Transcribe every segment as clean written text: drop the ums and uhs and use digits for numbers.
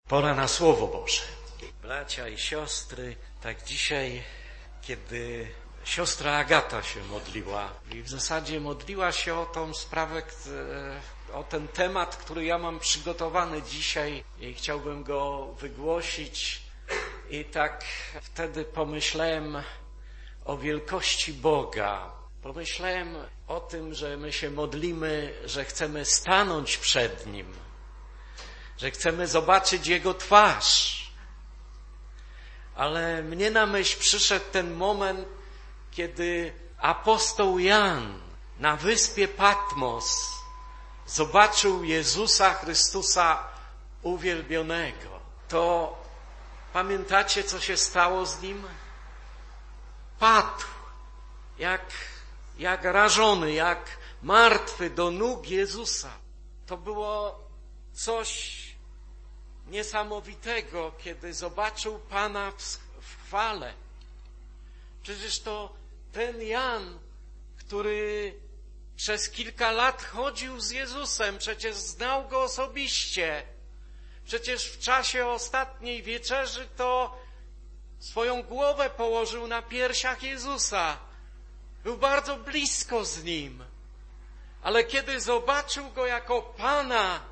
Pora na Słowo Boże. Bracia i siostry, tak dzisiaj, kiedy siostra Agata się modliła i w zasadzie modliła się o tą sprawę, o ten temat, który ja mam przygotowany dzisiaj i chciałbym go wygłosić. I tak wtedy pomyślałem o wielkości Boga. Pomyślałem o tym, że my się modlimy, że chcemy stanąć przed Nim, że chcemy zobaczyć Jego twarz. Ale mnie na myśl przyszedł ten moment, kiedy apostoł Jan na wyspie Patmos zobaczył Jezusa Chrystusa uwielbionego. To pamiętacie, co się stało z nim? Padł, jak rażony, jak martwy do nóg Jezusa. To było coś niesamowitego, kiedy zobaczył Pana w chwale. Przecież to ten Jan, który przez kilka lat chodził z Jezusem, przecież znał Go osobiście. Przecież w czasie ostatniej wieczerzy to swoją głowę położył na piersiach Jezusa. Był bardzo blisko z Nim. Ale kiedy zobaczył Go jako Pana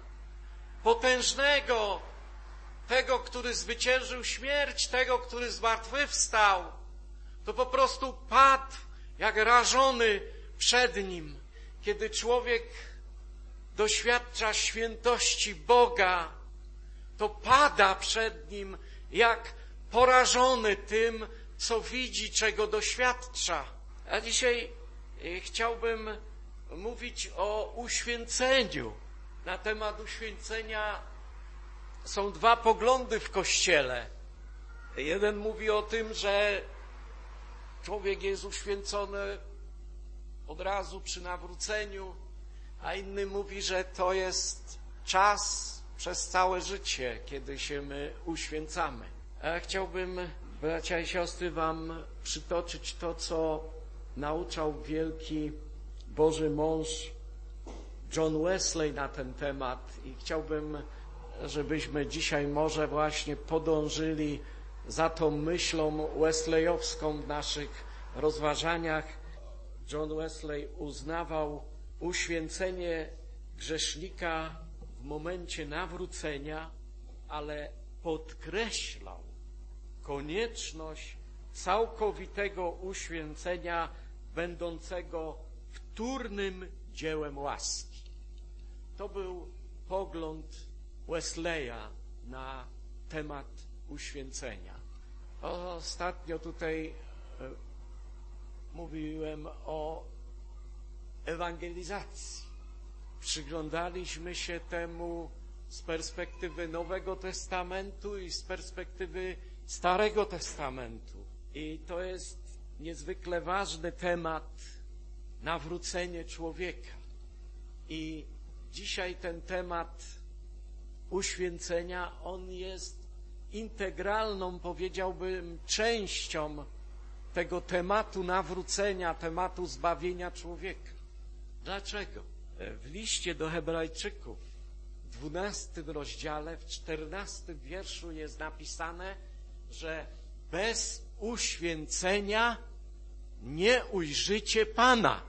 potężnego, tego, który zwyciężył śmierć, tego, który zmartwychwstał, to po prostu padł jak rażony przed Nim. Kiedy człowiek doświadcza świętości Boga, to pada przed Nim jak porażony tym, co widzi, czego doświadcza. A dzisiaj chciałbym mówić o uświęceniu. Na temat uświęcenia są dwa poglądy w Kościele. Jeden mówi o tym, że człowiek jest uświęcony od razu przy nawróceniu, a inny mówi, że to jest czas przez całe życie, kiedy się my uświęcamy. A ja chciałbym, bracia i siostry, wam przytoczyć to, co nauczał wielki Boży mąż John Wesley na ten temat i chciałbym, żebyśmy dzisiaj może właśnie podążyli za tą myślą wesleyowską w naszych rozważaniach. John Wesley uznawał uświęcenie grzesznika w momencie nawrócenia, ale podkreślał konieczność całkowitego uświęcenia będącego wtórnym dziełem łaski. To był pogląd Wesleya na temat uświęcenia. Ostatnio tutaj mówiłem o ewangelizacji. Przyglądaliśmy się temu z perspektywy Nowego Testamentu i z perspektywy Starego Testamentu. I to jest niezwykle ważny temat, nawrócenie człowieka. I dzisiaj ten temat uświęcenia, on jest integralną, powiedziałbym, częścią tego tematu nawrócenia, tematu zbawienia człowieka. Dlaczego? W liście do Hebrajczyków, w 12 rozdziale, w 14 wierszu jest napisane, że bez uświęcenia nie ujrzycie Pana.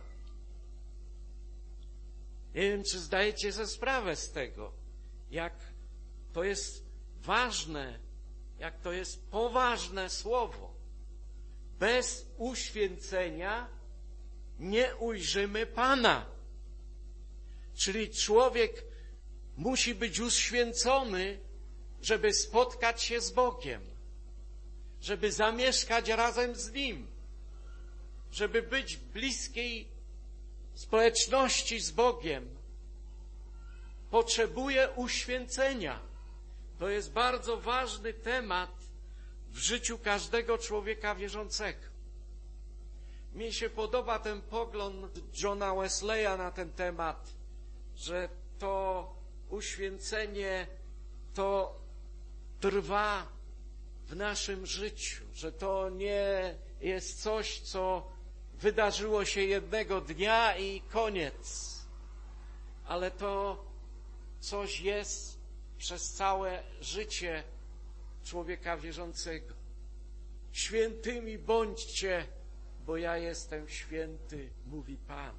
Nie wiem, czy zdajecie sobie sprawę z tego, jak to jest ważne, jak to jest poważne słowo. Bez uświęcenia nie ujrzymy Pana. Czyli człowiek musi być uświęcony, żeby spotkać się z Bogiem, żeby zamieszkać razem z Nim, żeby być w bliskiej społeczności z Bogiem. Potrzebuje uświęcenia. To jest bardzo ważny temat w życiu każdego człowieka wierzącego. Mnie się podoba ten pogląd Johna Wesleya na ten temat, że to uświęcenie to trwa w naszym życiu, że to nie jest coś, co wydarzyło się jednego dnia i koniec, ale to coś jest przez całe życie człowieka wierzącego. Świętymi bądźcie, bo ja jestem święty, mówi Pan.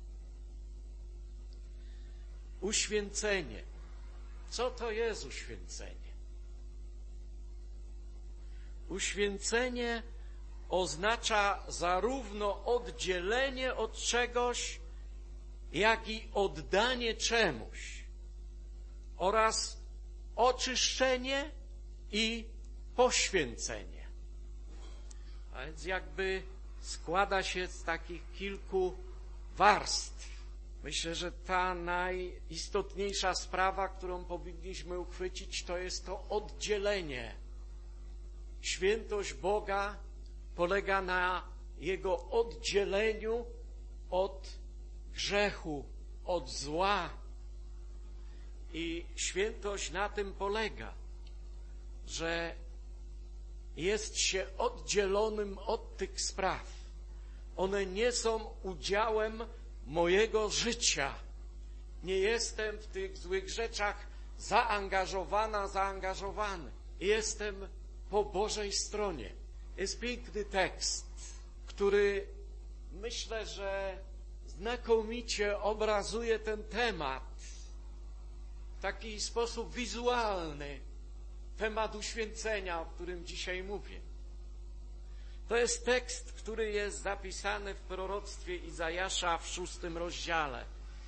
Uświęcenie. Co to jest uświęcenie? Uświęcenie oznacza zarówno oddzielenie od czegoś, jak i oddanie czemuś oraz oczyszczenie i poświęcenie. A więc jakby składa się z takich kilku warstw. Myślę, że ta najistotniejsza sprawa, którą powinniśmy uchwycić, to jest to oddzielenie. Świętość Boga polega na Jego oddzieleniu od grzechu, od zła. I świętość na tym polega, że jest się oddzielonym od tych spraw. One nie są udziałem mojego życia. Nie jestem w tych złych rzeczach zaangażowany. Jestem po Bożej stronie. Jest piękny tekst, który myślę, że znakomicie obrazuje ten temat w taki sposób wizualny. Temat uświęcenia, o którym dzisiaj mówię. To jest tekst, który jest zapisany w proroctwie Izajasza w 6 rozdziale.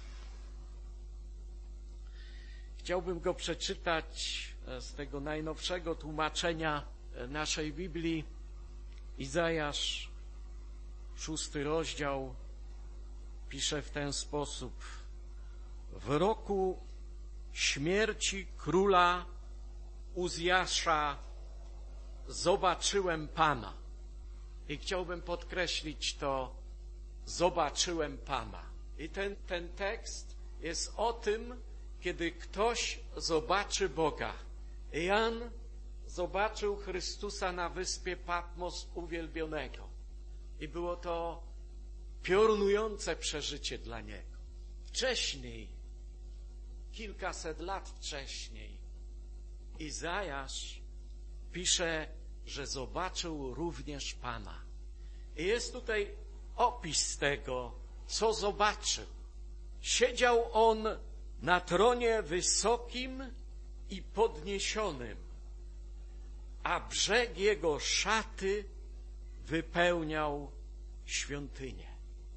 Chciałbym go przeczytać z tego najnowszego tłumaczenia naszej Biblii. Izajasz, 6 rozdział, pisze w ten sposób. W roku śmierci króla Uzjasza zobaczyłem Pana. I chciałbym podkreślić to, zobaczyłem Pana. I ten tekst jest o tym, kiedy ktoś zobaczy Boga. Jan zobaczył Chrystusa na wyspie Patmos uwielbionego. I było to piorunujące przeżycie dla niego. Wcześniej, kilkaset lat wcześniej, Izajasz pisze, że zobaczył również Pana. I jest tutaj opis tego, co zobaczył. Siedział on na tronie wysokim i podniesionym, a brzeg jego szaty wypełniał świątynię.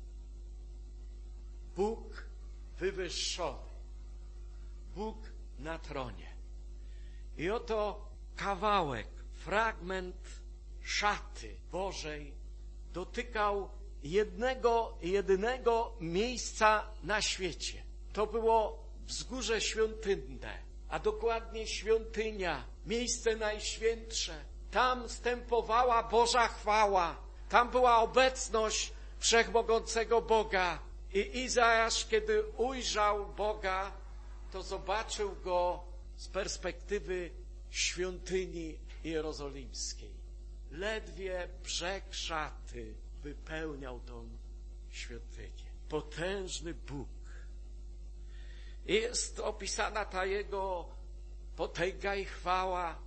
Bóg wywyższony, Bóg na tronie. I oto kawałek, fragment szaty Bożej dotykał jedynego miejsca na świecie. To było wzgórze świątynne, a dokładnie świątynia, miejsce najświętsze. Tam stępowała Boża chwała, tam była obecność Wszechmogącego Boga. I Izajasz, kiedy ujrzał Boga, to zobaczył Go z perspektywy świątyni jerozolimskiej. Ledwie brzeg szaty wypełniał tą świątynię. Potężny Bóg. Jest opisana ta Jego potęga i chwała.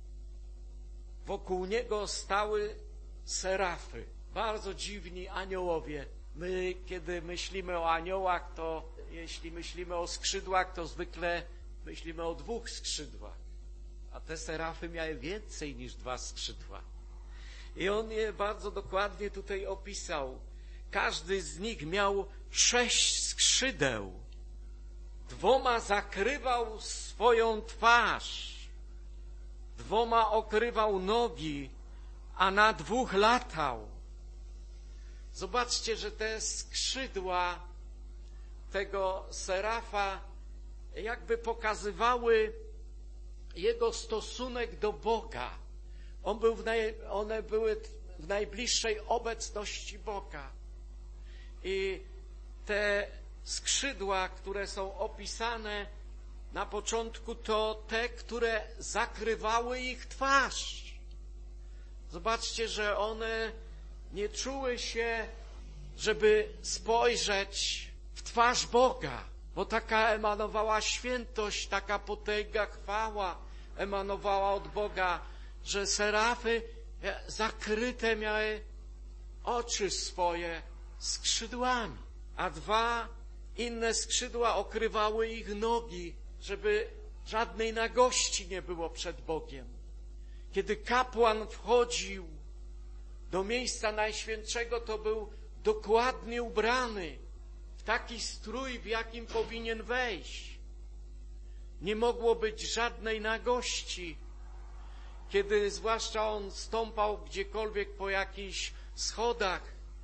Wokół Niego stały serafy, bardzo dziwni aniołowie. My, kiedy myślimy o aniołach, to jeśli myślimy o skrzydłach, to zwykle myślimy o 2 skrzydłach. A te serafy miały więcej niż 2 skrzydła. I on je bardzo dokładnie tutaj opisał. Każdy z nich miał 6 skrzydeł. 2 zakrywał swoją twarz, 2 okrywał nogi, a na 2 latał. Zobaczcie, że te skrzydła tego serafa jakby pokazywały jego stosunek do Boga. One były w najbliższej obecności Boga. I te skrzydła, które są opisane na początku, to te, które zakrywały ich twarz. Zobaczcie, że one nie czuły się, żeby spojrzeć w twarz Boga. bo taka emanowała świętość, taka potęga, chwała emanowała od Boga, że serafy zakryte miały oczy swoje skrzydłami, a 2 inne skrzydła okrywały ich nogi, żeby żadnej nagości nie było przed Bogiem. Kiedy kapłan wchodził do miejsca najświętszego, to był dokładnie ubrany w taki strój, w jakim powinien wejść. Nie mogło być żadnej nagości. Kiedy zwłaszcza on stąpał gdziekolwiek po jakichś schodach,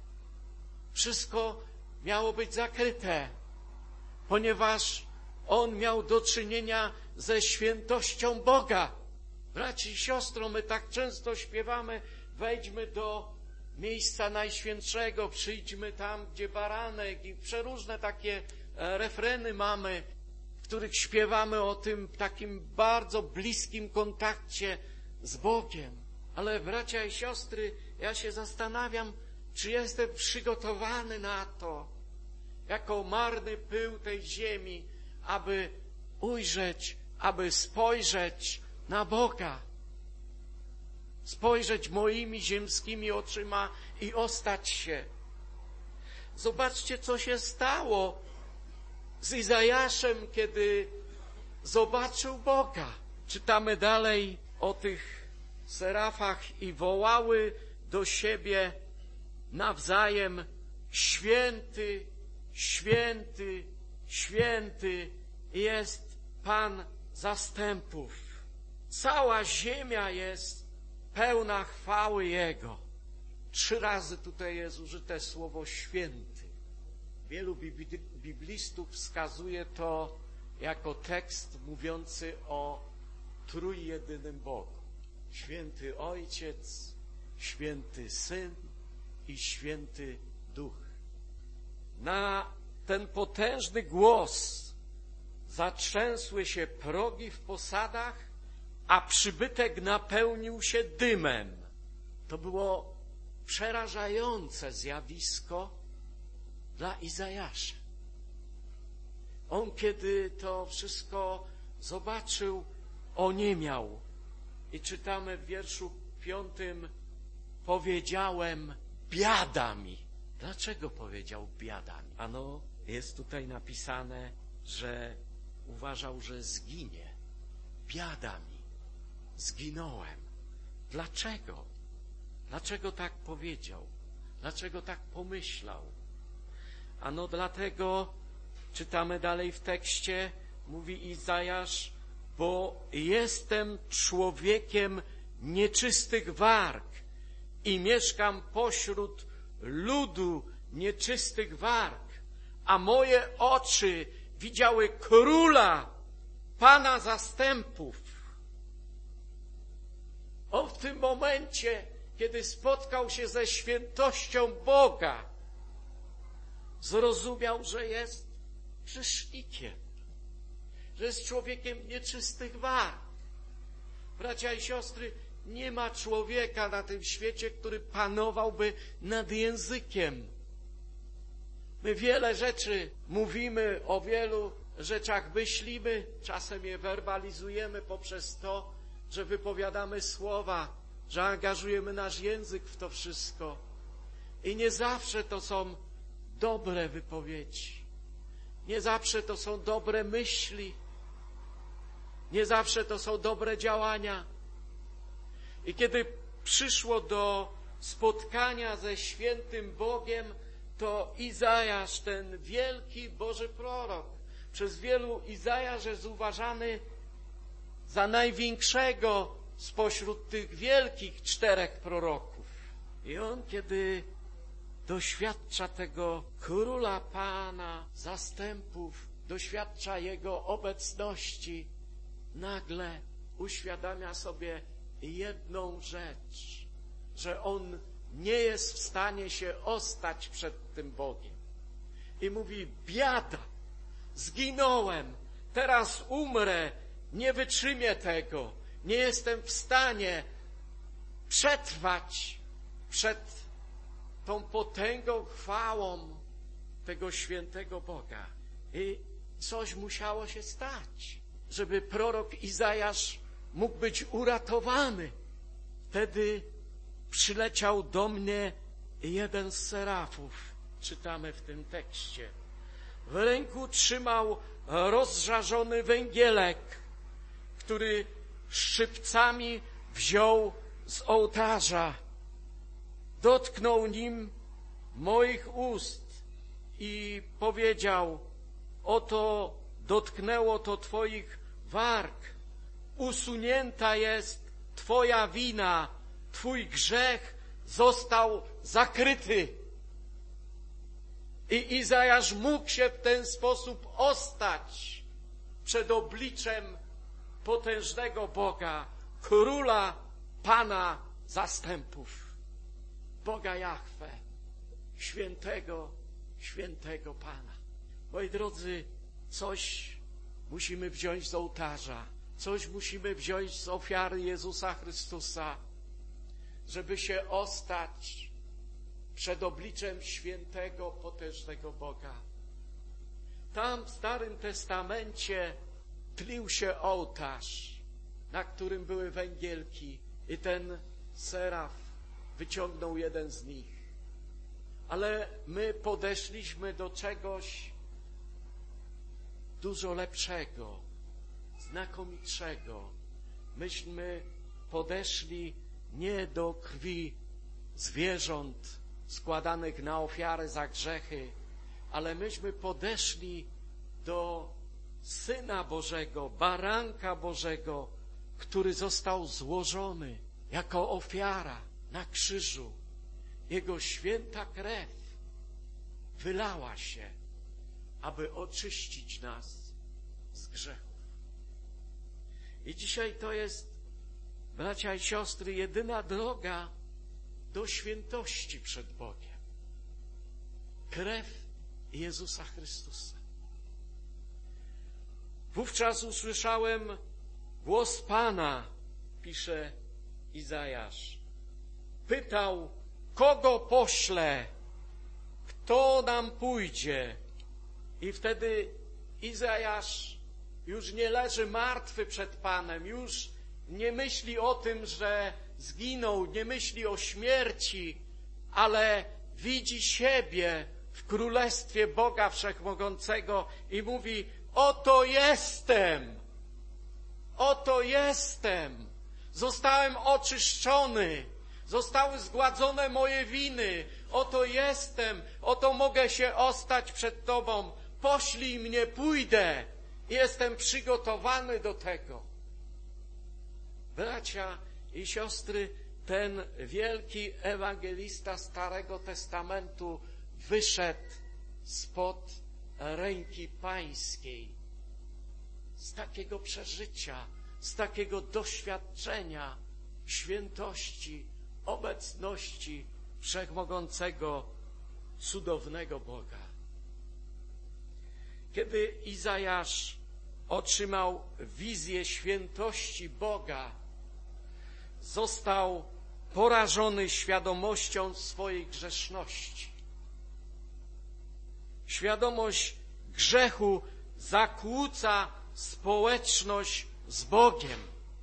wszystko miało być zakryte, ponieważ on miał do czynienia ze świętością Boga. Braci i siostro, my tak często śpiewamy: wejdźmy do miejsca najświętszego, przyjdźmy tam, gdzie baranek, i przeróżne takie refreny mamy, w których śpiewamy o tym takim bardzo bliskim kontakcie z Bogiem. Ale bracia i siostry, ja się zastanawiam, czy jestem przygotowany na to, jako marny pył tej ziemi, aby ujrzeć, aby spojrzeć na Boga. Spojrzeć moimi ziemskimi oczyma i ostać się. Zobaczcie, co się stało z Izajaszem, kiedy zobaczył Boga. Czytamy dalej o tych serafach: i wołały do siebie nawzajem: święty, święty, święty jest Pan zastępów. Cała ziemia jest pełna chwały Jego. 3 razy tutaj jest użyte słowo święty. Wielu biblistów wskazuje to jako tekst mówiący o trójjedynym Bogu. Święty Ojciec, Święty Syn i Święty Duch. Na ten potężny głos zatrzęsły się progi w posadach, a przybytek napełnił się dymem. To było przerażające zjawisko dla Izajasza. On, kiedy to wszystko zobaczył, oniemiał. I czytamy w wierszu 5: powiedziałem: biada mi. Dlaczego powiedział biada mi? Ano, jest tutaj napisane, że uważał, że zginie. Biada mi. Zginąłem. Dlaczego? Dlaczego tak powiedział? Dlaczego tak pomyślał? Ano dlatego, czytamy dalej w tekście, mówi Izajasz: bo jestem człowiekiem nieczystych warg i mieszkam pośród ludu nieczystych warg, a moje oczy widziały Króla, Pana zastępów. On w tym momencie, kiedy spotkał się ze świętością Boga, zrozumiał, że jest grzesznikiem, że jest człowiekiem nieczystych warg. Bracia i siostry, nie ma człowieka na tym świecie, który panowałby nad językiem. My wiele rzeczy mówimy, o wielu rzeczach myślimy, czasem je werbalizujemy poprzez to, że wypowiadamy słowa, że angażujemy nasz język w to wszystko. I nie zawsze to są dobre wypowiedzi. Nie zawsze to są dobre myśli. Nie zawsze to są dobre działania. I kiedy przyszło do spotkania ze świętym Bogiem, to Izajasz, ten wielki Boży prorok, przez wielu Izajasz jest uważany za największego spośród tych wielkich 4 proroków. I on, kiedy doświadcza tego Króla, Pana zastępów, doświadcza Jego obecności, nagle uświadamia sobie jedną rzecz, że on nie jest w stanie się ostać przed tym Bogiem. I mówi: biada, zginąłem, teraz umrę, nie wytrzymię tego, nie jestem w stanie przetrwać przed tą potęgą, chwałą tego świętego Boga. I Coś musiało się stać, żeby prorok Izajasz mógł być uratowany. Wtedy przyleciał do mnie jeden z serafów, czytamy w tym tekście. W ręku trzymał rozżarzony węgielek, który szczypcami wziął z ołtarza. Dotknął nim moich ust i powiedział: oto dotknęło to twoich warg, usunięta jest twoja wina, twój grzech został zakryty. I Izajasz mógł się w ten sposób ostać przed obliczem potężnego Boga, Króla, Pana zastępów, Boga Jahwe, świętego, świętego Pana. Moi drodzy, coś musimy wziąć z ołtarza, coś musimy wziąć z ofiary Jezusa Chrystusa, żeby się ostać przed obliczem świętego, potężnego Boga. Tam w Starym Testamencie tlił się ołtarz, na którym były węgielki i ten seraf wyciągnął jeden z nich. Ale my podeszliśmy do czegoś dużo lepszego, znakomitszego. Myśmy podeszli nie do krwi zwierząt składanych na ofiarę za grzechy, ale myśmy podeszli do Syna Bożego, Baranka Bożego, który został złożony jako ofiara na krzyżu. Jego święta krew wylała się, aby oczyścić nas z grzechów. I dzisiaj to jest, bracia i siostry, jedyna droga do świętości przed Bogiem. Krew Jezusa Chrystusa. Wówczas usłyszałem głos Pana, pisze Izajasz. Pytał, kogo poślę? Kto nam pójdzie? I wtedy Izajasz już nie leży martwy przed Panem, już nie myśli o tym, że zginął, nie myśli o śmierci, ale widzi siebie w królestwie Boga Wszechmogącego i mówi: oto jestem, oto jestem, zostałem oczyszczony, zostały zgładzone moje winy, oto jestem, oto mogę się ostać przed Tobą, poślij mnie, pójdę, jestem przygotowany do tego. Bracia i siostry, ten wielki ewangelista Starego Testamentu wyszedł spod ręki Pańskiej, z takiego przeżycia, z takiego doświadczenia świętości, obecności Wszechmogącego, cudownego Boga. Kiedy Izajasz otrzymał wizję świętości Boga, został porażony świadomością swojej grzeszności. Świadomość grzechu zakłóca społeczność z Bogiem.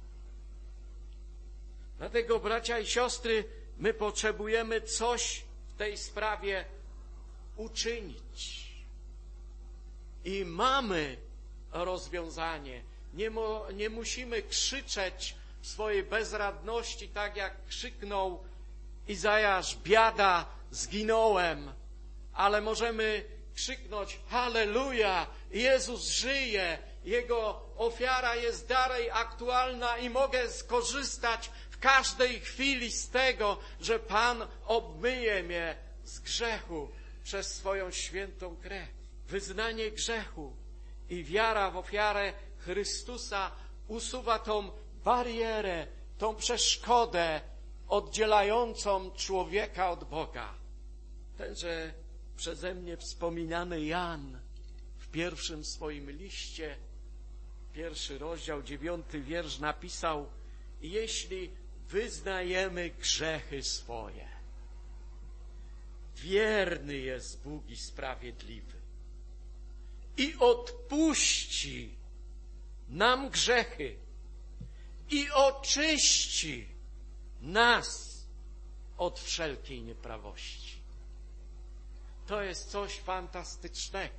Dlatego, bracia i siostry, my potrzebujemy coś w tej sprawie uczynić. I mamy rozwiązanie. Nie musimy krzyczeć w swojej bezradności, tak jak krzyknął Izajasz: biada, zginąłem. Ale możemy krzyknąć: halleluja, Jezus żyje, Jego ofiara jest dalej aktualna i mogę skorzystać w każdej chwili z tego, że Pan obmyje mnie z grzechu przez swoją świętą krew. Wyznanie grzechu i wiara w ofiarę Chrystusa usuwa tą barierę, tą przeszkodę oddzielającą człowieka od Boga. Tenże przeze mnie wspominany Jan w pierwszym swoim liście, 1 rozdział, 9 wiersz napisał: jeśli wyznajemy grzechy swoje, wierny jest Bóg i sprawiedliwy, i odpuści nam grzechy i oczyści nas od wszelkiej nieprawości. To jest coś fantastycznego.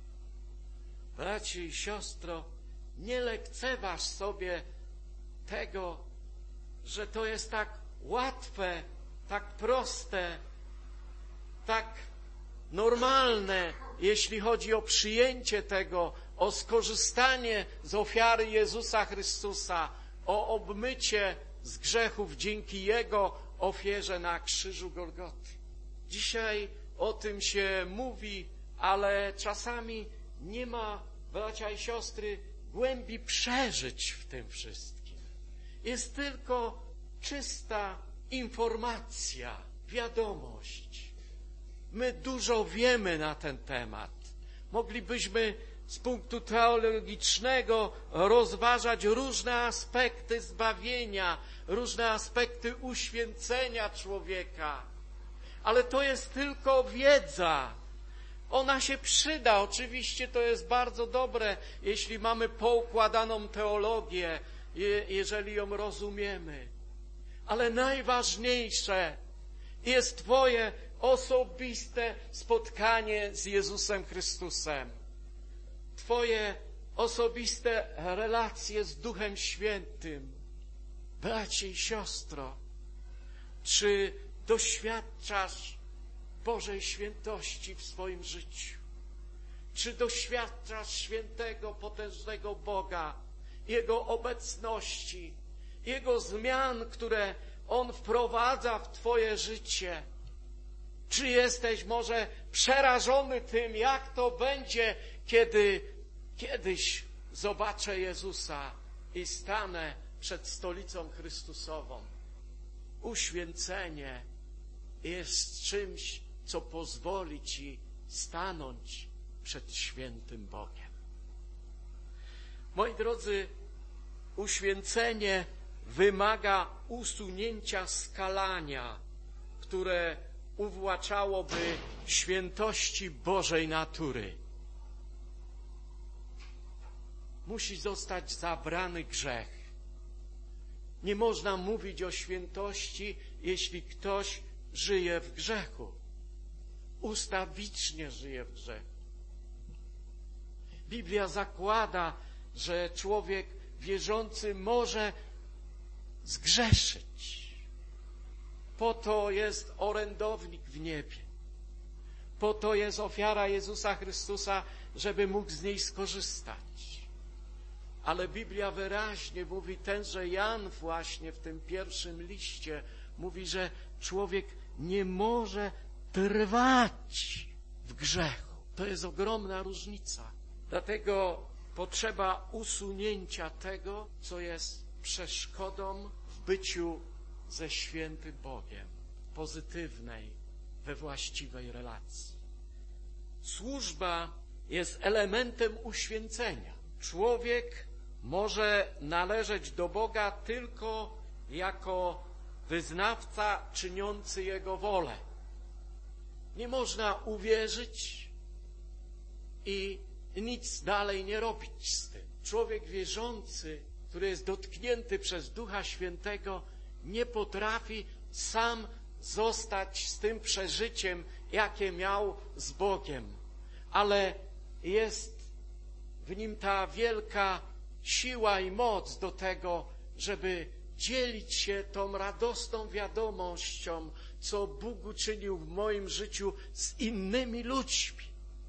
Bracie i siostro, nie lekceważ sobie tego, że to jest tak łatwe, tak proste, tak normalne, jeśli chodzi o przyjęcie tego, o skorzystanie z ofiary Jezusa Chrystusa, o obmycie z grzechów dzięki Jego ofierze na krzyżu Golgoty. Dzisiaj o tym się mówi, ale czasami nie ma, bracia i siostry, głębi przeżyć w tym wszystkim. Jest tylko czysta informacja, wiadomość. My dużo wiemy na ten temat. Moglibyśmy z punktu teologicznego rozważać różne aspekty zbawienia, różne aspekty uświęcenia człowieka. Ale to jest tylko wiedza. Ona się przyda. Oczywiście to jest bardzo dobre, jeśli mamy poukładaną teologię, jeżeli ją rozumiemy. Ale najważniejsze jest Twoje osobiste spotkanie z Jezusem Chrystusem. Twoje osobiste relacje z Duchem Świętym. Bracie i siostro, czy doświadczasz Bożej świętości w swoim życiu? Czy doświadczasz świętego, potężnego Boga, Jego obecności, Jego zmian, które On wprowadza w Twoje życie? Czy jesteś może przerażony tym, jak to będzie, kiedy kiedyś zobaczę Jezusa i stanę przed stolicą Chrystusową? Uświęcenie jest czymś, co pozwoli Ci stanąć przed świętym Bogiem. Moi drodzy, uświęcenie wymaga usunięcia skalania, które uwłaczałoby świętości Bożej natury. Musi zostać zabrany grzech. Nie można mówić o świętości, jeśli ktoś żyje w grzechu. Ustawicznie żyje w grzechu. Biblia zakłada, że człowiek wierzący może zgrzeszyć. Po to jest orędownik w niebie. Po to jest ofiara Jezusa Chrystusa, żeby mógł z niej skorzystać. Ale Biblia wyraźnie mówi, tenże Jan właśnie w tym pierwszym liście mówi, że człowiek nie może trwać w grzechu. To jest ogromna różnica. Dlatego potrzeba usunięcia tego, co jest przeszkodą w byciu ze świętym Bogiem, pozytywnej, we właściwej relacji. Służba jest elementem uświęcenia. Człowiek może należeć do Boga tylko jako wyznawca czyniący Jego wolę. Nie można uwierzyć i nic dalej nie robić z tym. Człowiek wierzący, który jest dotknięty przez Ducha Świętego, nie potrafi sam zostać z tym przeżyciem, jakie miał z Bogiem. Ale jest w nim ta wielka siła i moc do tego, żeby dzielić się tą radosną wiadomością, co Bóg uczynił w moim życiu z innymi ludźmi.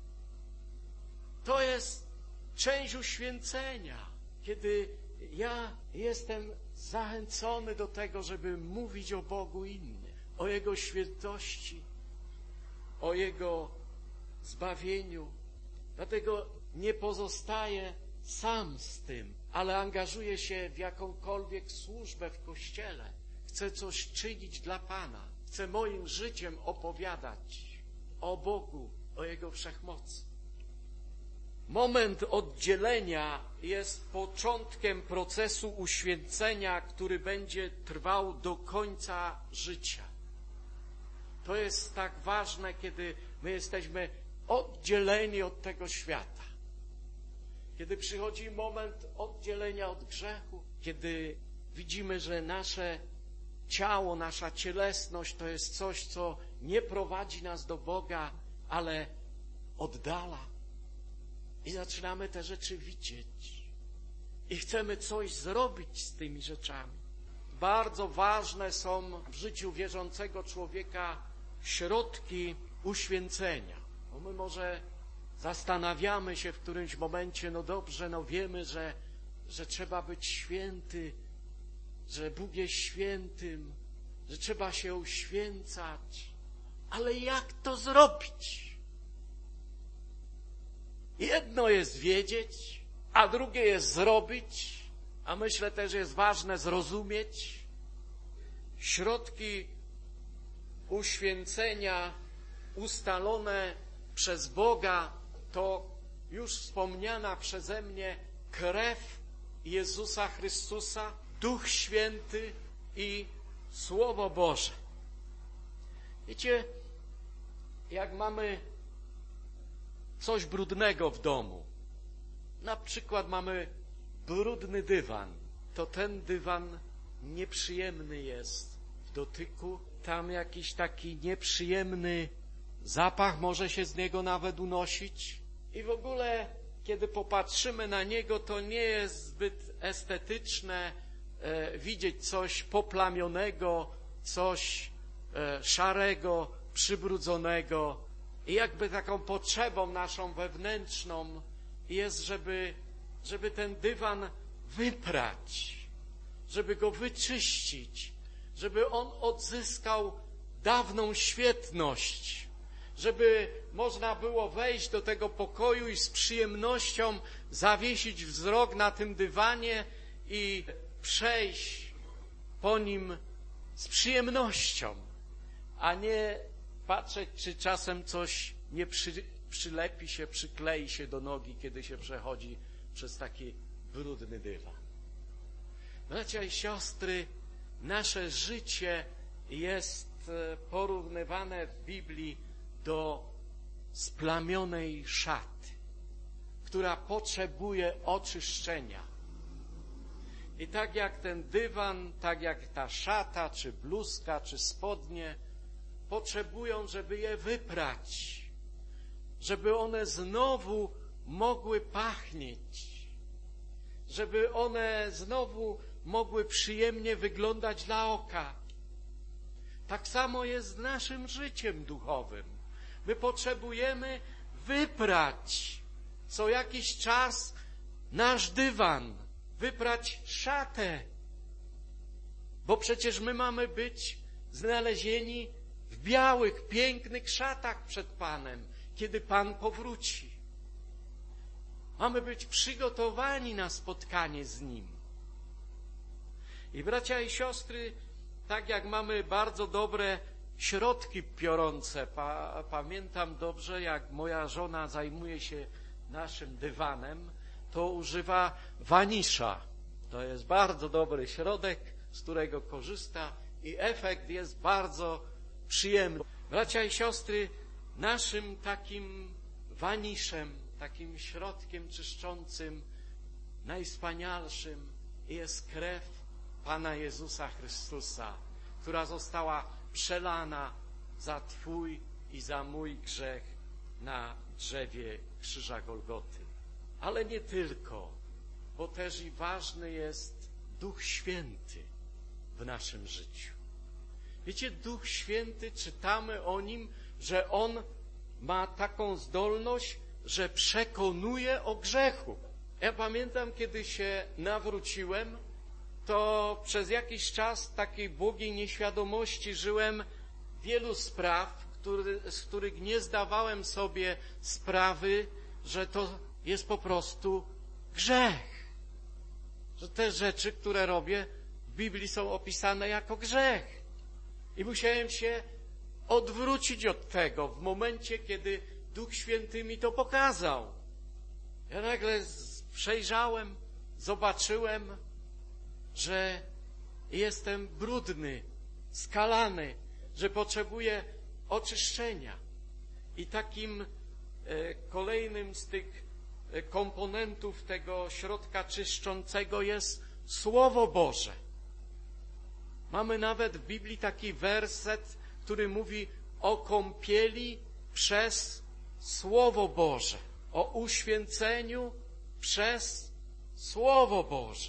To jest część uświęcenia, kiedy ja jestem zachęcony do tego, żeby mówić o Bogu innym, o Jego świętości, o Jego zbawieniu. Dlatego nie pozostaję sam z tym, ale angażuję się w jakąkolwiek służbę w Kościele. Chcę coś czynić dla Pana. Chcę moim życiem opowiadać o Bogu, o Jego wszechmocy. Moment oddzielenia jest początkiem procesu uświęcenia, który będzie trwał do końca życia. To jest tak ważne, kiedy my jesteśmy oddzieleni od tego świata. kiedy przychodzi moment oddzielenia od grzechu, kiedy widzimy, że nasze ciało, nasza cielesność to jest coś, co nie prowadzi nas do Boga, ale oddala. I zaczynamy te rzeczy widzieć. I chcemy coś zrobić z tymi rzeczami. Bardzo ważne są w życiu wierzącego człowieka środki uświęcenia. Bo my może zastanawiamy się w którymś momencie, no dobrze, no wiemy, że trzeba być święty, że Bóg jest świętym, że trzeba się uświęcać. Ale jak to zrobić? Jedno jest wiedzieć, a drugie jest zrobić, a myślę też jest ważne zrozumieć. Środki uświęcenia ustalone przez Boga to już wspomniana przeze mnie krew Jezusa Chrystusa, Duch Święty i Słowo Boże. Wiecie, jak mamy coś brudnego w domu, na przykład mamy brudny dywan, to ten dywan nieprzyjemny jest w dotyku, tam jakiś taki nieprzyjemny zapach może się z niego nawet unosić i w ogóle, kiedy popatrzymy na niego, to nie jest zbyt estetyczne widzieć coś poplamionego, coś szarego, przybrudzonego i jakby taką potrzebą naszą wewnętrzną jest, żeby ten dywan wyprać, żeby go wyczyścić, żeby on odzyskał dawną świetność, żeby można było wejść do tego pokoju i z przyjemnością zawiesić wzrok na tym dywanie i przejść po nim z przyjemnością, a nie patrzeć, czy czasem coś nie przylepi się, przyklei się do nogi, kiedy się przechodzi przez taki brudny dywan. Bracia i siostry, nasze życie jest porównywane w Biblii do splamionej szaty, która potrzebuje oczyszczenia. I tak jak ten dywan, tak jak ta szata, czy bluzka, czy spodnie potrzebują, żeby je wyprać, żeby one znowu mogły pachnieć, żeby one znowu mogły przyjemnie wyglądać dla oka. Tak samo jest z naszym życiem duchowym. My potrzebujemy wyprać co jakiś czas nasz dywan, wyprać szatę, bo przecież my mamy być znalezieni w białych, pięknych szatach przed Panem, kiedy Pan powróci. Mamy być przygotowani na spotkanie z Nim. I bracia i siostry, tak jak mamy bardzo dobre środki piorące, pamiętam dobrze, jak moja żona zajmuje się naszym dywanem, to używa wanisza. To jest bardzo dobry środek, z którego korzysta i efekt jest bardzo przyjemny. Bracia i siostry, naszym takim waniszem, takim środkiem czyszczącym, najwspanialszym jest krew Pana Jezusa Chrystusa, która została przelana za Twój i za mój grzech na drzewie krzyża Golgoty. Ale nie tylko, bo też i ważny jest Duch Święty w naszym życiu. Wiecie, Duch Święty, czytamy o Nim, że On ma taką zdolność, że przekonuje o grzechu. Ja pamiętam, kiedy się nawróciłem, to przez jakiś czas takiej błogiej nieświadomości żyłem wielu spraw, z których nie zdawałem sobie sprawy, że to jest po prostu grzech. Że te rzeczy, które robię, w Biblii są opisane jako grzech. I musiałem się odwrócić od tego w momencie, kiedy Duch Święty mi to pokazał. Ja nagle przejrzałem, zobaczyłem, że jestem brudny, skalany, że potrzebuję oczyszczenia. I takim kolejnym z tych komponentów tego środka czyszczącego jest Słowo Boże. Mamy nawet w Biblii taki werset, który mówi o kąpieli przez Słowo Boże, o uświęceniu przez Słowo Boże.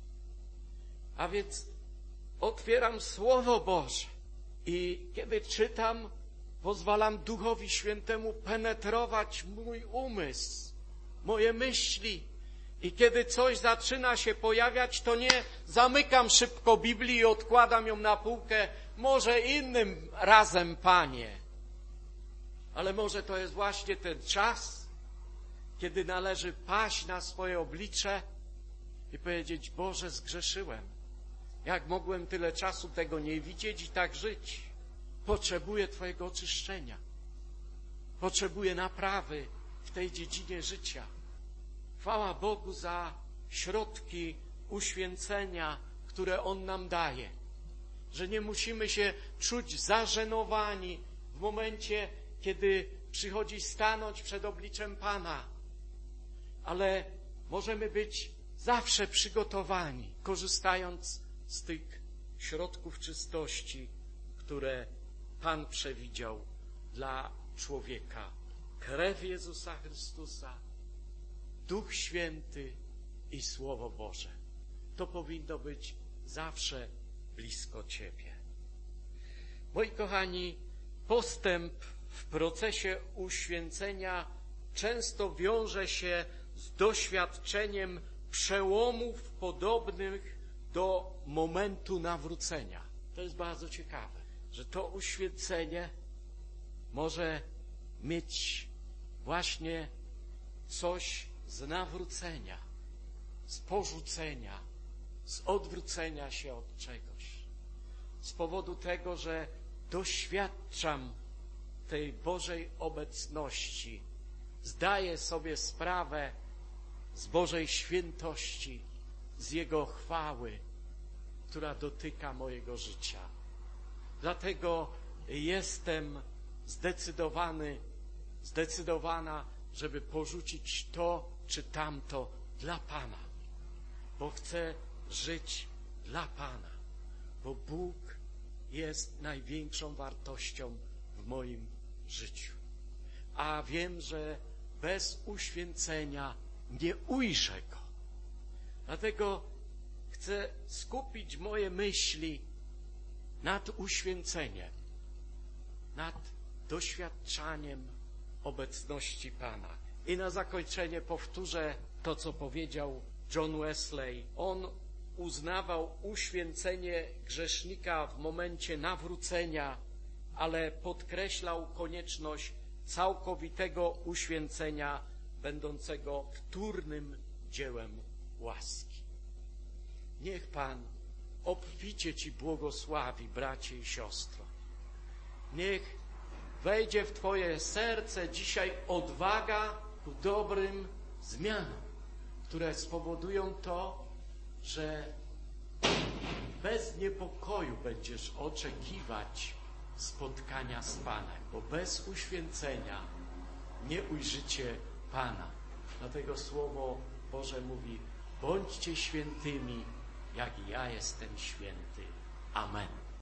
A więc otwieram Słowo Boże i kiedy czytam, pozwalam Duchowi Świętemu penetrować mój umysł, moje myśli. I kiedy coś zaczyna się pojawiać, to nie zamykam szybko Biblii i odkładam ją na półkę. Może innym razem, Panie. Ale może to jest właśnie ten czas, kiedy należy paść na swoje oblicze i powiedzieć: Boże, zgrzeszyłem. Jak mogłem tyle czasu tego nie widzieć i tak żyć? Potrzebuję Twojego oczyszczenia. Potrzebuję naprawy w tej dziedzinie życia. Chwała Bogu za środki uświęcenia, które On nam daje. Że nie musimy się czuć zażenowani w momencie, kiedy przychodzi stanąć przed obliczem Pana. Ale możemy być zawsze przygotowani, korzystając z tych środków czystości, które Pan przewidział dla człowieka. Krew Jezusa Chrystusa, Duch Święty i Słowo Boże. To powinno być zawsze blisko Ciebie. Moi kochani, postęp w procesie uświęcenia często wiąże się z doświadczeniem przełomów podobnych do momentu nawrócenia. To jest bardzo ciekawe, że to uświęcenie może mieć właśnie coś z nawrócenia, z porzucenia, z odwrócenia się od czegoś. Z powodu tego, że doświadczam tej Bożej obecności, zdaję sobie sprawę z Bożej świętości, z Jego chwały, która dotyka mojego życia. Dlatego jestem zdecydowana, żeby porzucić to czy tamto dla Pana, bo chcę żyć dla Pana, bo Bóg jest największą wartością w moim życiu. A wiem, że bez uświęcenia nie ujrzę Go. Dlatego chcę skupić moje myśli nad uświęceniem, nad doświadczaniem obecności Pana. I na zakończenie powtórzę to, co powiedział John Wesley. On uznawał uświęcenie grzesznika w momencie nawrócenia, ale podkreślał konieczność całkowitego uświęcenia, będącego wtórnym dziełem łaski. Niech Pan obficie Ci błogosławi, bracie i siostro. Niech wejdzie w Twoje serce dzisiaj odwaga ku dobrym zmianom, które spowodują to, że bez niepokoju będziesz oczekiwać spotkania z Panem, bo bez uświęcenia nie ujrzycie Pana. Dlatego Słowo Boże mówi: bądźcie świętymi, jak i ja jestem święty. Amen.